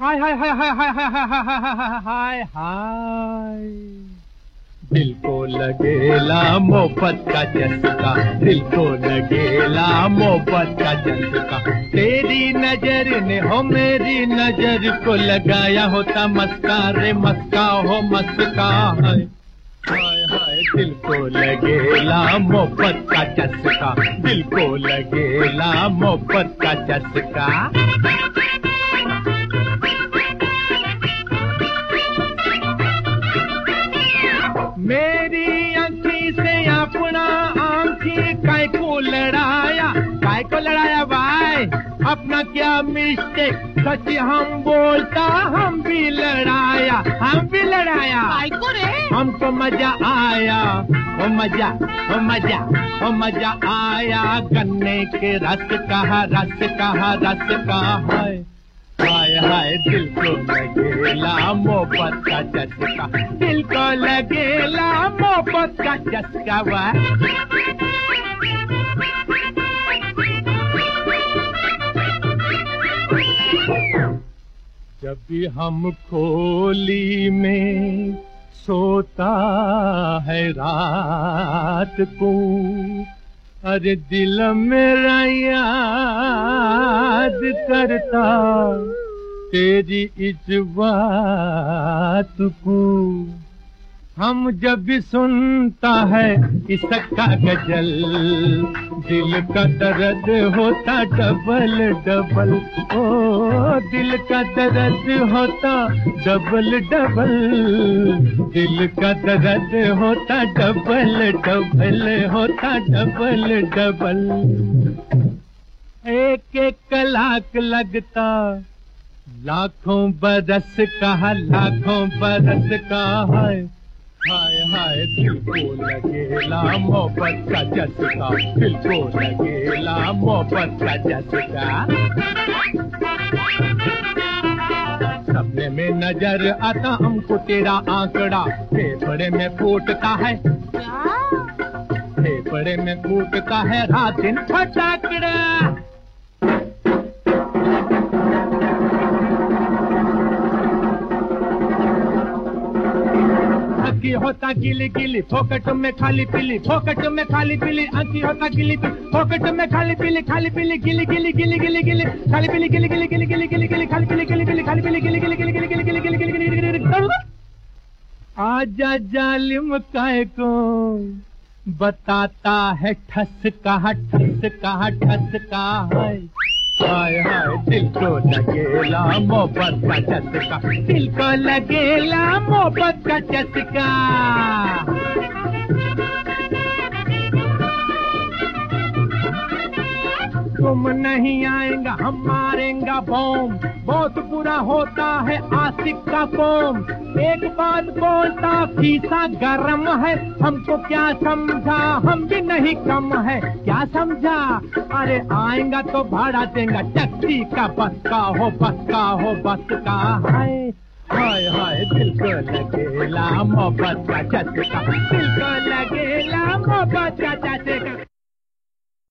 हाय हाय हाय हाय हाय हाय हाय हाय हाय हाय। दिल को लगेला मोहब्बत का चस्का, दिल को लगेला मोहब्बत का चस्का। तेरी नजर ने हो मेरी नजर को लगाया होता मस्का रे मस्का हो मस्का। हाय हाय हाय दिल को लगेला मोहब्बत का चस्का, दिल को लगेला मोहब्बत का चस्का। मेरी आँखी से अपना आँखी काय को लड़ाया भाई, अपना क्या मिस्टेक, सच हम बोलता हम भी लड़ाया काय को रे। हमको मजा आया ओ मजा ओ मजा ओ मजा आया, गन्ने के रस का है। हाय हाय दिल को लगेला मोहब्बत का चस्का, दिल को लगेला मोहब्बत का चस्का। जब भी हम खोली में सोता है रात को, अरे दिल मेरा याद करता तेरी इस बात को। हम जब भी सुनता है इसका गजल, दिल का दर्द होता डबल डबल। ओ दिल का दर्द होता डबल डबल, दिल का दर्द होता डबल डबल, होता डबल डबल। एक एक लाख लगता लाखों बरस का है। हाय हाय दिल को लगेला मोहब्बत का चस्का, दिल को लगेला मोहब्बत का चस्का। सपने में नजर आता हमको तेरा आंकड़ा, फेफड़े में फूटता है, फेफड़े में फूटता है रात दिन फटाकड़ा। आँखी होता गिली गिली फोकट में खाली पीली, फोकट में खाली पीली। आँखी होता गिली फोकट में खाली पीली, खाली पीली गिली गिली गिली गिली गिली, खाली पीली गिली गिली गिली गिली गिली गिली, खाली पीली गिली गिली खाली पीली गिली गिली गिली गिली गिली गिली गिली गिली गिली। आजा जालिम काय को बताता है ठस का है। हाय हाय दिल को लगेला मोहब्बत का चस्का, दिल को लगेला मोहब्बत का चस्का। तुम नहीं आएगा हम मारेंगा बॉम्ब, बहुत बुरा होता है आशिक का कौम। एक बात बोलता फीसा गरम है, हमको क्या समझा हम भी नहीं कम है। क्या समझा, अरे आएगा तो भाड़ा देगा टैक्सी का, बस का हो है। हाय हाय दिल को लगेला मोहब्बत का चस्का, दिल को लगेला मोहब्बत का चस्का।